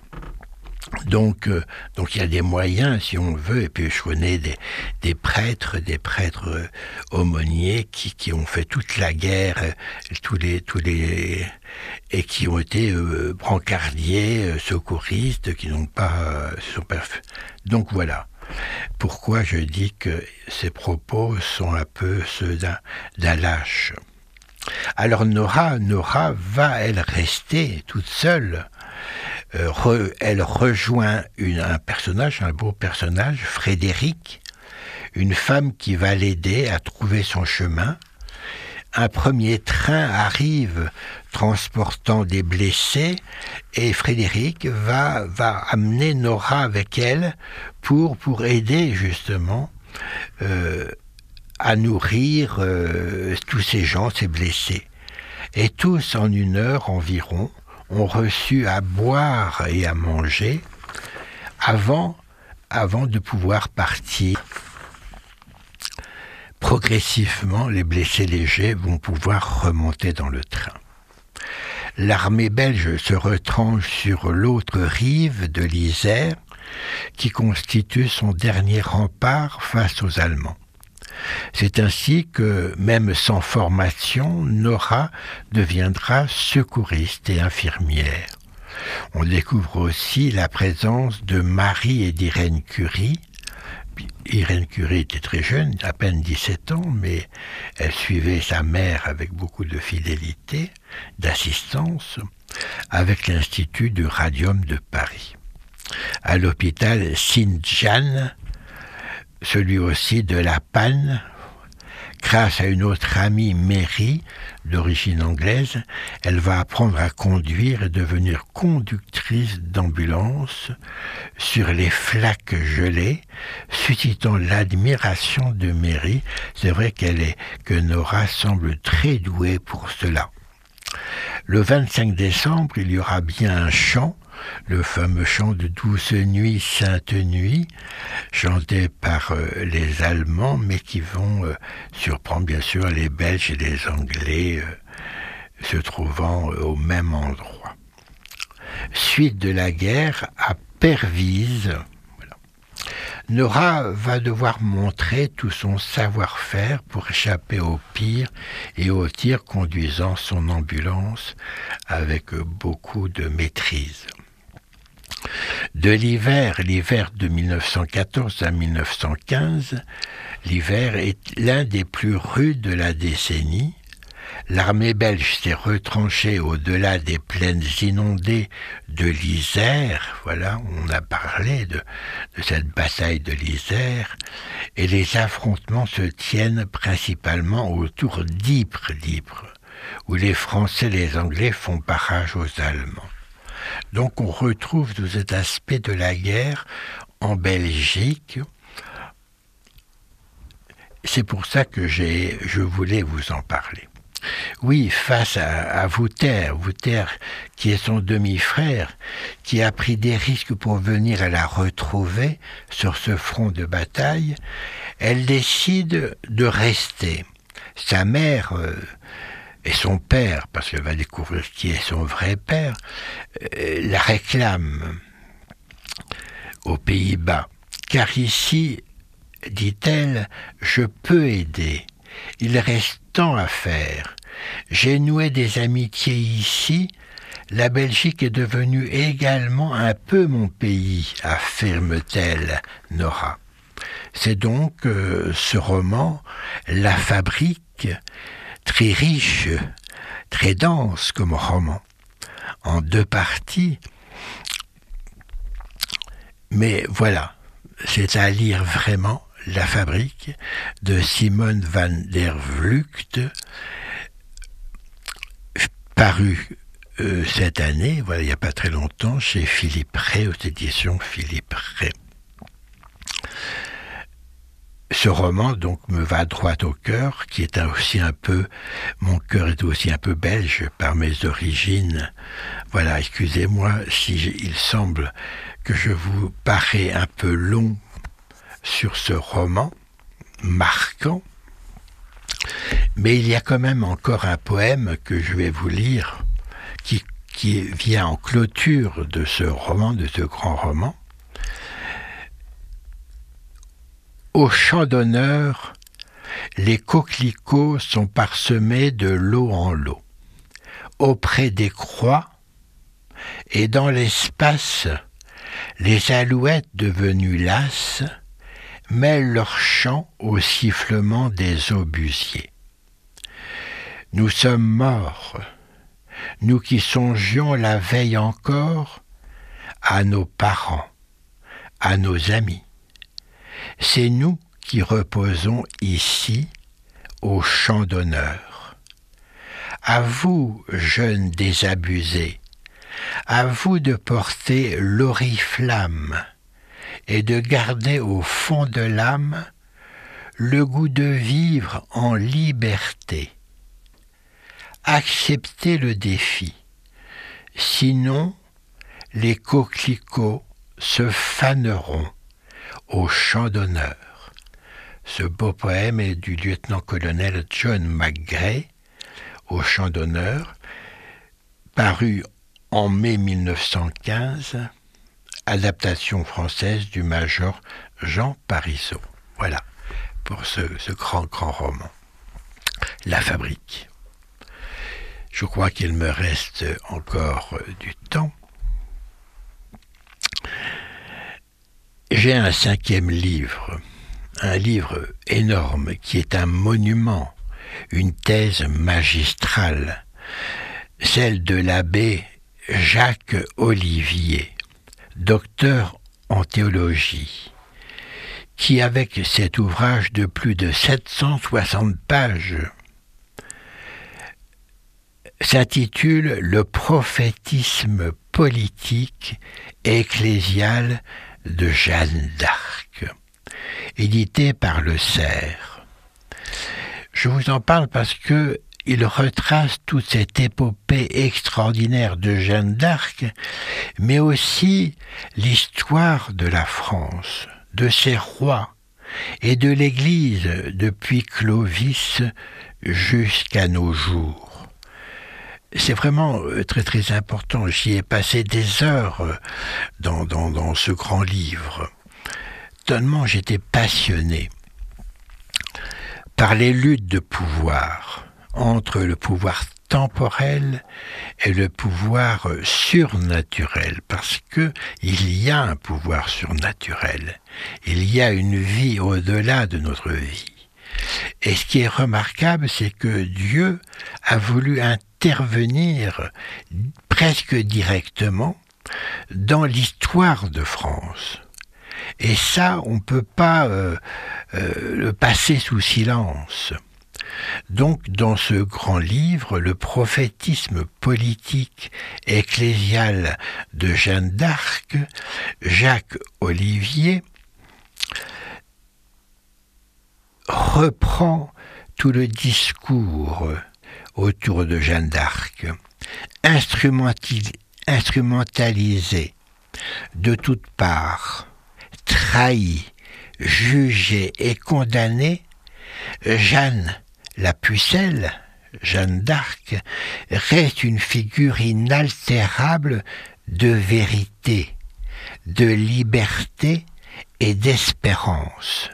Donc, euh, donc il y a des moyens, si on veut, et puis je connais des, des prêtres, des prêtres euh, aumôniers qui, qui ont fait toute la guerre, euh, tous les, tous les, et qui ont été euh, brancardiers, euh, secouristes, qui n'ont pas, euh, sont pas. Donc voilà. Pourquoi je dis que ces propos sont un peu ceux d'un, d'un lâche. Alors Nora, Nora va, elle, rester toute seule. Euh, re, elle rejoint une, un personnage, un beau personnage, Frédéric, une femme qui va l'aider à trouver son chemin. Un premier train arrive transportant des blessés et Frédéric va, va amener Nora avec elle pour, pour aider justement euh, à nourrir euh, tous ces gens, ces blessés. Et tous, en une heure environ, ont reçu à boire et à manger avant, avant de pouvoir partir. Progressivement, les blessés légers vont pouvoir remonter dans le train. l'armée belge se retranche sur l'autre rive de l'Isère, qui constitue son dernier rempart face aux Allemands. C'est ainsi que, même sans formation, Nora deviendra secouriste et infirmière. On découvre aussi la présence de Marie et d'Irène Curie. Irène Curie était très jeune, à peine dix-sept ans, mais elle suivait sa mère avec beaucoup de fidélité, d'assistance, avec l'Institut du Radium de Paris. À l'hôpital Sainte-Jeanne, celui aussi de La Panne, grâce à une autre amie, Mary, d'origine anglaise, elle va apprendre à conduire et devenir conductrice d'ambulance sur les flaques gelées, suscitant l'admiration de Mary. C'est vrai qu'elle est, que Nora semble très douée pour cela. Le vingt-cinq décembre, il y aura bien un chant, le fameux chant de Douce Nuit, Sainte Nuit, chanté par euh, les Allemands, mais qui vont euh, surprendre bien sûr les Belges et les Anglais euh, se trouvant euh, au même endroit. Suite de la guerre à Pervyse, voilà. Nora va devoir montrer tout son savoir-faire pour échapper au pire et au tir, conduisant son ambulance avec beaucoup de maîtrise. De l'hiver, l'hiver de mille neuf cent quatorze à mille neuf cent quinze, l'hiver est l'un des plus rudes de la décennie. L'armée belge s'est retranchée au-delà des plaines inondées de l'Isère, voilà, on a parlé de, de cette bataille de l'Isère, et les affrontements se tiennent principalement autour d'Ypres, d'Ypres, où les Français et les Anglais font barrage aux Allemands. Donc on retrouve tout cet aspect de la guerre en Belgique. C'est pour ça que j'ai, je voulais vous en parler. Oui, face à, à Wouter, Wouter qui est son demi-frère, qui a pris des risques pour venir à la retrouver sur ce front de bataille, elle décide de rester. Sa mère euh, et son père, parce qu'elle va découvrir qui est son vrai père, euh, la réclament aux Pays-Bas. Car ici, dit-elle, je peux aider. Il reste tant à faire. J'ai noué des amitiés ici. La Belgique est devenue également un peu mon pays, affirme-t-elle, Nora. C'est donc euh, ce roman, La Fabrique, très riche, très dense comme roman, en deux parties. Mais voilà, c'est à lire vraiment. La Fabrique de Simone van der Vlugt, paru euh, cette année, voilà, il n'y a pas très longtemps, chez Philippe Ray, aux éditions Philippe Ray. Ce roman donc me va droit au cœur, qui est aussi un peu, mon cœur est aussi un peu belge par mes origines. Voilà, excusez-moi si il semble que je vous parais un peu long sur ce roman marquant, mais il y a quand même encore un poème que je vais vous lire qui, qui vient en clôture de ce roman, de ce grand roman. Au champ d'honneur, les coquelicots sont parsemés de lot en lot. Auprès des croix et dans l'espace, les alouettes devenues lasses mêlent leur chant au sifflement des obusiers. Nous sommes morts, nous qui songions la veille encore à nos parents, à nos amis. C'est nous qui reposons ici au champ d'honneur. À vous, jeunes désabusés, à vous de porter l'oriflamme et de garder au fond de l'âme le goût de vivre en liberté. Acceptez le défi, sinon les coquelicots se faneront au champ d'honneur. Ce beau poème est du lieutenant-colonel John McGray, au champ d'honneur, paru en mai mille neuf cent quinze, adaptation française du major Jean Parisot. Voilà, pour ce, ce grand, grand roman. La Fabrique. Je crois qu'il me reste encore du temps. J'ai un cinquième livre, un livre énorme qui est un monument, une thèse magistrale, celle de l'abbé Jacques Olivier, docteur en théologie, qui, avec cet ouvrage de plus de sept cent soixante pages, s'intitule « Le prophétisme politique et ecclésial de Jeanne d'Arc », édité par Le Cerf. Je vous en parle parce que il retrace toute cette épopée extraordinaire de Jeanne d'Arc, mais aussi l'histoire de la France, de ses rois et de l'Église depuis Clovis jusqu'à nos jours. C'est vraiment très très important. J'y ai passé des heures dans, dans, dans ce grand livre. Tellement j'étais passionné par les luttes de pouvoir entre le pouvoir temporel et le pouvoir surnaturel, parce que il y a un pouvoir surnaturel, il y a une vie au-delà de notre vie. Et ce qui est remarquable, c'est que Dieu a voulu intervenir presque directement dans l'histoire de France. Et ça, on ne peut pas euh, euh, le passer sous silence. Donc, dans ce grand livre, le prophétisme politique ecclésial de Jeanne d'Arc, Jacques Olivier reprend tout le discours autour de Jeanne d'Arc, instrumentalisé de toutes parts, trahi, jugé et condamné. Jeanne la pucelle, Jeanne d'Arc, reste une figure inaltérable de vérité, de liberté et d'espérance.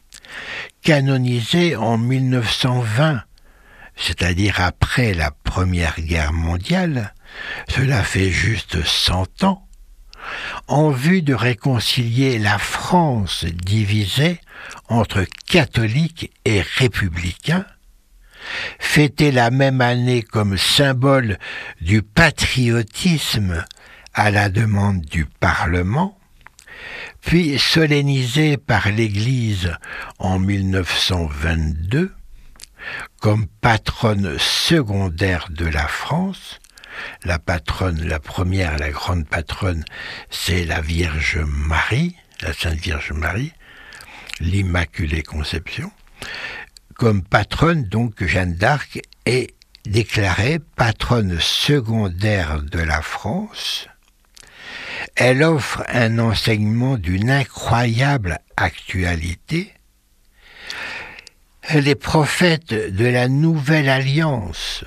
Canonisée en mille neuf cent vingt, c'est-à-dire après la Première Guerre mondiale, cela fait juste cent ans, en vue de réconcilier la France divisée entre catholiques et républicains, fêtée la même année comme symbole du patriotisme à la demande du Parlement, puis solennisée par l'Église en mille neuf cent vingt-deux comme patronne secondaire de la France. La patronne, la première, la grande patronne, c'est la Vierge Marie, la Sainte Vierge Marie, l'Immaculée Conception. Comme patronne, donc, Jeanne d'Arc est déclarée patronne secondaire de la France. Elle offre un enseignement d'une incroyable actualité. Elle est prophète de la Nouvelle Alliance.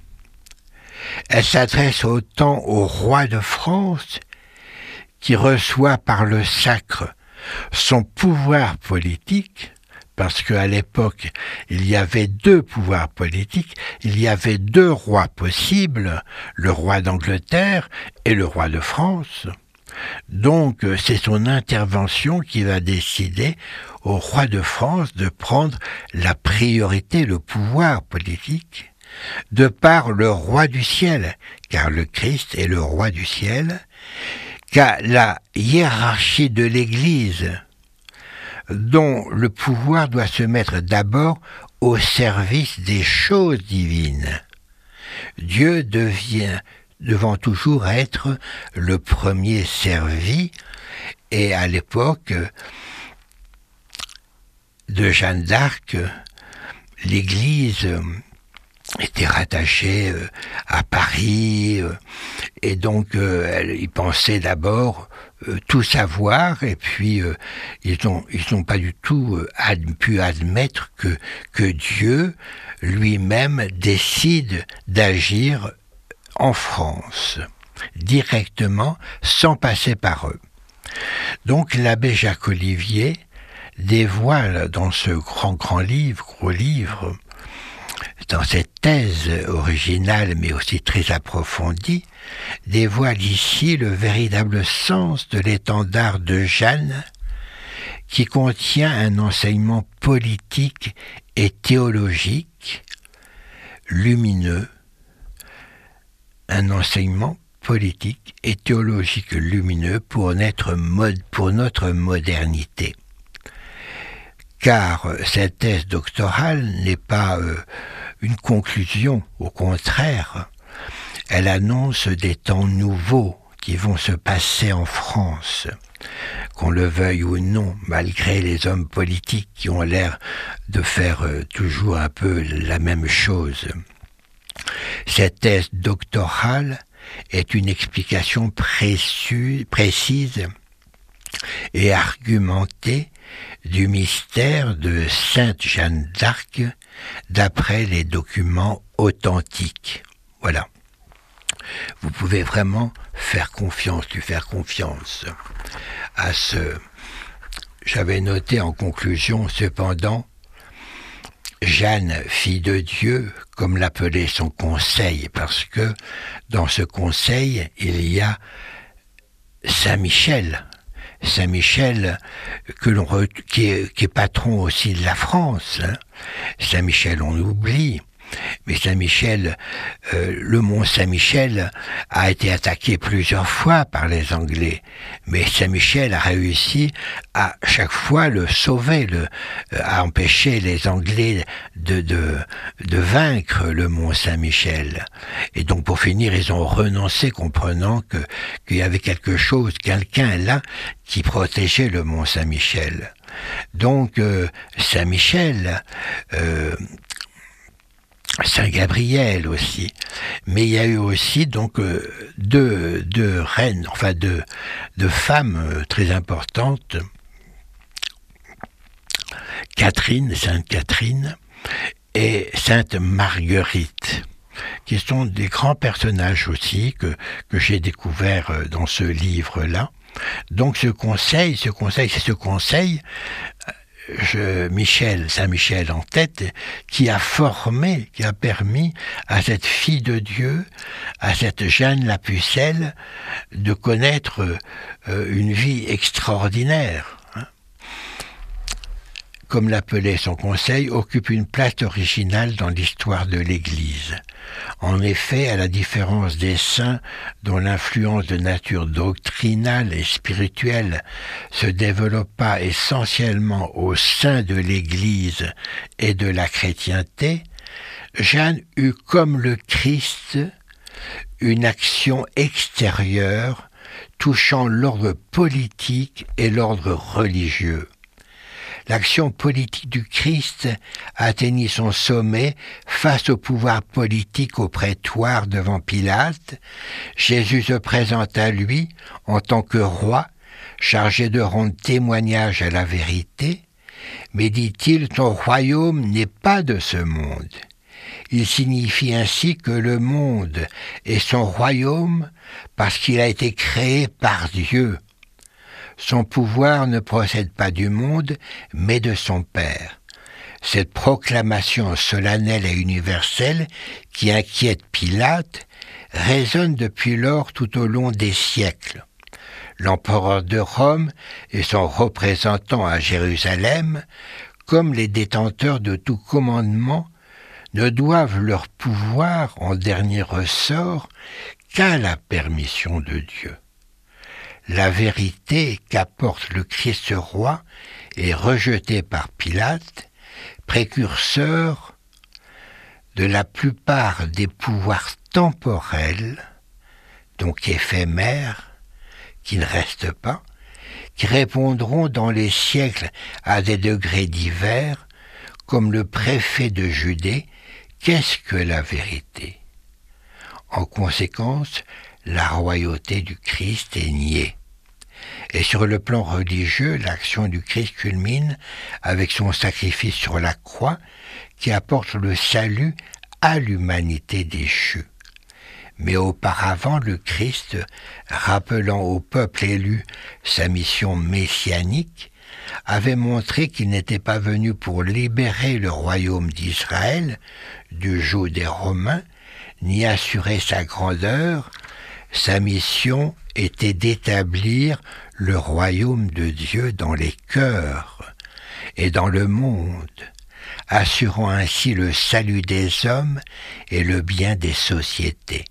Elle s'adresse autant au roi de France, qui reçoit par le sacre son pouvoir politique, parce qu'à l'époque, il y avait deux pouvoirs politiques, il y avait deux rois possibles, le roi d'Angleterre et le roi de France. Donc, c'est son intervention qui va décider au roi de France de prendre la priorité, le pouvoir politique, de par le roi du ciel, car le Christ est le roi du ciel, car la hiérarchie de l'Église, dont le pouvoir doit se mettre d'abord au service des choses divines. Dieu devient, devant toujours être le premier servi, et à l'époque de Jeanne d'Arc, l'Église était rattachée à Paris, et donc elle y pensait d'abord Euh, tout savoir, et puis euh, ils n'ont ils n'ont pas du tout euh, ad, pu admettre que, que Dieu lui-même décide d'agir en France, directement, sans passer par eux. Donc l'abbé Jacques Olivier dévoile dans ce grand, grand livre, gros livre, dans cette thèse originale mais aussi très approfondie, dévoile ici le véritable sens de l'étendard de Jeanne, qui contient un enseignement politique et théologique lumineux, un enseignement politique et théologique lumineux pour notre, mode, pour notre modernité. Car cette thèse doctorale n'est pas euh, une conclusion, au contraire, elle annonce des temps nouveaux qui vont se passer en France, qu'on le veuille ou non, malgré les hommes politiques qui ont l'air de faire euh, toujours un peu la même chose. Cette thèse doctorale est une explication précieuse, précise et argumentée du mystère de Sainte Jeanne d'Arc d'après les documents authentiques. Voilà. Vous pouvez vraiment faire confiance, lui faire confiance à ce... J'avais noté en conclusion, cependant, Jeanne, fille de Dieu, comme l'appelait son conseil, parce que dans ce conseil, il y a Saint Michel. Saint Michel, que l'on re... qui, est, qui est patron aussi de la France. Hein. Saint Michel, on oublie. Mais Saint-Michel, euh, le mont Saint-Michel a été attaqué plusieurs fois par les Anglais. Mais Saint-Michel a réussi à chaque fois le sauver, le, euh, à empêcher les Anglais de, de, de vaincre le mont Saint-Michel. Et donc pour finir, ils ont renoncé, comprenant que, qu'il y avait quelque chose, quelqu'un là, qui protégeait le mont Saint-Michel. Donc euh, Saint-Michel... Euh, Saint-Gabriel aussi, mais il y a eu aussi donc euh, deux, deux reines, enfin deux, deux femmes euh, très importantes, Catherine, Sainte Catherine et Sainte Marguerite, qui sont des grands personnages aussi que, que j'ai découverts euh, dans ce livre-là. Donc ce conseil, ce conseil, c'est ce conseil... Je, Michel, Saint-Michel en tête, qui a formé, qui a permis à cette fille de Dieu, à cette Jeanne la Pucelle, de connaître euh, une vie extraordinaire. Hein. Comme l'appelait son conseil, occupe une place originale dans l'histoire de l'Église. En effet, à la différence des saints dont l'influence de nature doctrinale et spirituelle se développa essentiellement au sein de l'Église et de la chrétienté, Jeanne eut comme le Christ une action extérieure touchant l'ordre politique et l'ordre religieux. L'action politique du Christ atteignit son sommet face au pouvoir politique au prétoire devant Pilate. Jésus se présente à lui en tant que roi, chargé de rendre témoignage à la vérité. Mais dit-il, ton royaume n'est pas de ce monde. Il signifie ainsi que le monde est son royaume parce qu'il a été créé par Dieu. Son pouvoir ne procède pas du monde, mais de son Père. Cette proclamation solennelle et universelle, qui inquiète Pilate, résonne depuis lors tout au long des siècles. L'empereur de Rome et son représentant à Jérusalem, comme les détenteurs de tout commandement, ne doivent leur pouvoir en dernier ressort qu'à la permission de Dieu. La vérité qu'apporte le Christ roi est rejetée par Pilate, précurseur de la plupart des pouvoirs temporels, donc éphémères, qui ne restent pas, qui répondront dans les siècles à des degrés divers, comme le préfet de Judée, qu'est-ce que la vérité ? En conséquence, la royauté du Christ est niée. Et sur le plan religieux, l'action du Christ culmine avec son sacrifice sur la croix qui apporte le salut à l'humanité déchue. Mais auparavant, le Christ, rappelant au peuple élu sa mission messianique, avait montré qu'il n'était pas venu pour libérer le royaume d'Israël du joug des Romains, ni assurer sa grandeur. Sa mission était d'établir le royaume de Dieu dans les cœurs et dans le monde, assurant ainsi le salut des hommes et le bien des sociétés.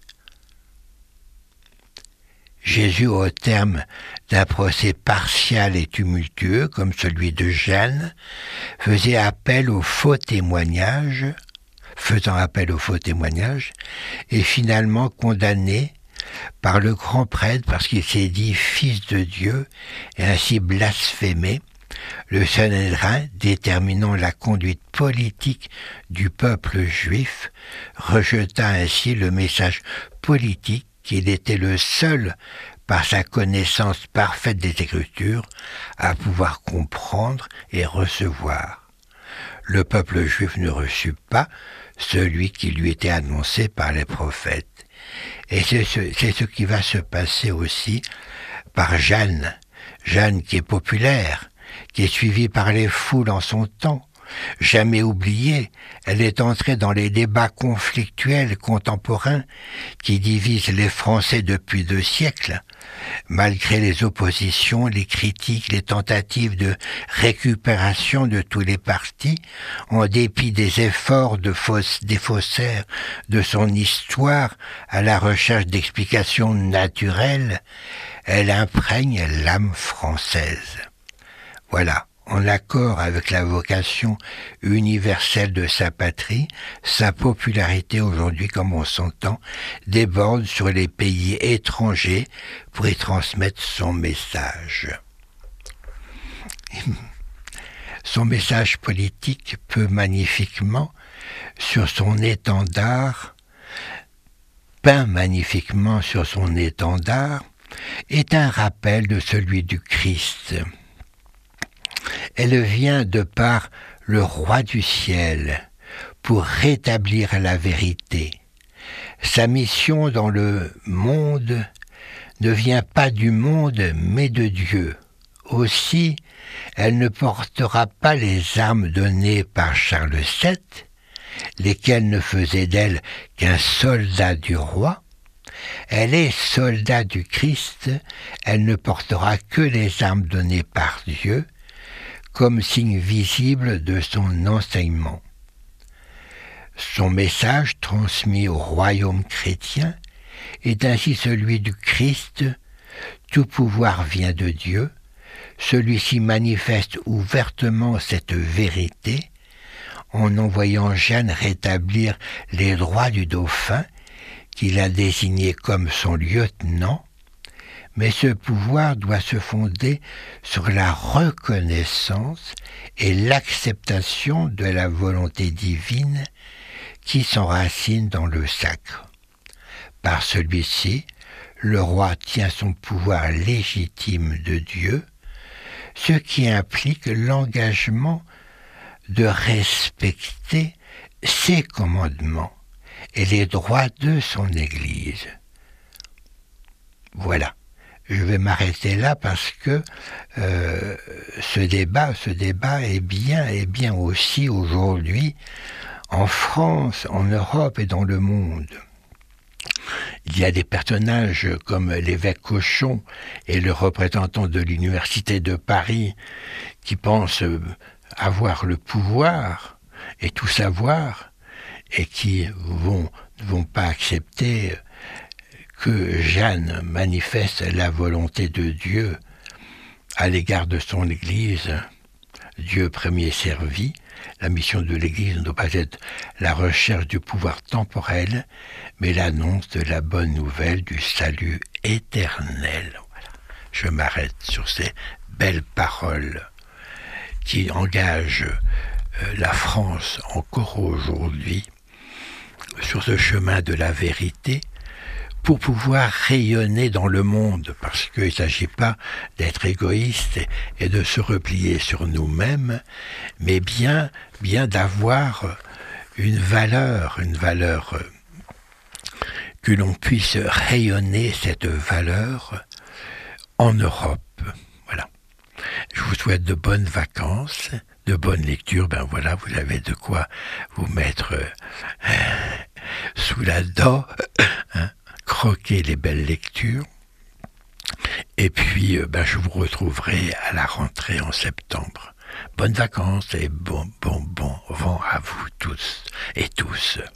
Jésus, au terme d'un procès partial et tumultueux comme celui de Jeanne, faisait appel au faux témoignage, faisant appel au faux témoignage, et finalement condamné par le grand prêtre parce qu'il s'est dit fils de Dieu et ainsi blasphémé. Le Sanhédrin, déterminant la conduite politique du peuple juif, rejeta ainsi le message politique qu'il était le seul, par sa connaissance parfaite des Écritures, à pouvoir comprendre et recevoir. Le peuple juif ne reçut pas celui qui lui était annoncé par les prophètes. Et c'est ce, c'est ce qui va se passer aussi par Jeanne. Jeanne qui est populaire, qui est suivie par les foules en son temps. Jamais oubliée, elle est entrée dans les débats conflictuels contemporains qui divisent les Français depuis deux siècles. Malgré les oppositions, les critiques, les tentatives de récupération de tous les partis, en dépit des efforts de fausse, des faussaires de son histoire à la recherche d'explications naturelles, elle imprègne l'âme française. Voilà. En accord avec la vocation universelle de sa patrie, sa popularité aujourd'hui, comme on s'entend, déborde sur les pays étrangers pour y transmettre son message. Son message politique peut magnifiquement, sur son étendard, peint magnifiquement sur son étendard, est un rappel de celui du Christ. Elle vient de par le roi du ciel pour rétablir la vérité. Sa mission dans le monde ne vient pas du monde mais de Dieu. Aussi, elle ne portera pas les armes données par Charles sept, lesquelles ne faisaient d'elle qu'un soldat du roi. Elle est soldat du Christ, elle ne portera que les armes données par Dieu, comme signe visible de son enseignement. Son message transmis au royaume chrétien est ainsi celui du Christ. Tout pouvoir vient de Dieu. Celui-ci manifeste ouvertement cette vérité en envoyant Jeanne rétablir les droits du dauphin qu'il a désigné comme son lieutenant. Mais ce pouvoir doit se fonder sur la reconnaissance et l'acceptation de la volonté divine qui s'enracine dans le sacre. Par celui-ci, le roi tient son pouvoir légitime de Dieu, ce qui implique l'engagement de respecter ses commandements et les droits de son Église. Voilà. Je vais m'arrêter là parce que euh, ce débat, ce débat est bien, est bien aussi aujourd'hui en France, en Europe et dans le monde. Il y a des personnages comme l'évêque Cochon et le représentant de l'université de Paris qui pensent avoir le pouvoir et tout savoir et qui vont, ne vont pas accepter que Jeanne manifeste la volonté de Dieu à l'égard de son Église, Dieu premier servi. La mission de l'Église ne doit pas être la recherche du pouvoir temporel, mais l'annonce de la bonne nouvelle du salut éternel. Voilà. Je m'arrête sur ces belles paroles qui engagent euh, la France encore aujourd'hui sur ce chemin de la vérité, pour pouvoir rayonner dans le monde, parce qu'il ne s'agit pas d'être égoïste et de se replier sur nous-mêmes, mais bien, bien d'avoir une valeur, une valeur, que l'on puisse rayonner cette valeur en Europe. Voilà. Je vous souhaite de bonnes vacances, de bonnes lectures. Ben voilà, vous avez de quoi vous mettre euh, sous la dent, hein, croquer les belles lectures. Et puis, euh, ben, je vous retrouverai à la rentrée en septembre. Bonnes vacances et bon, bon, bon vent à vous tous et tous.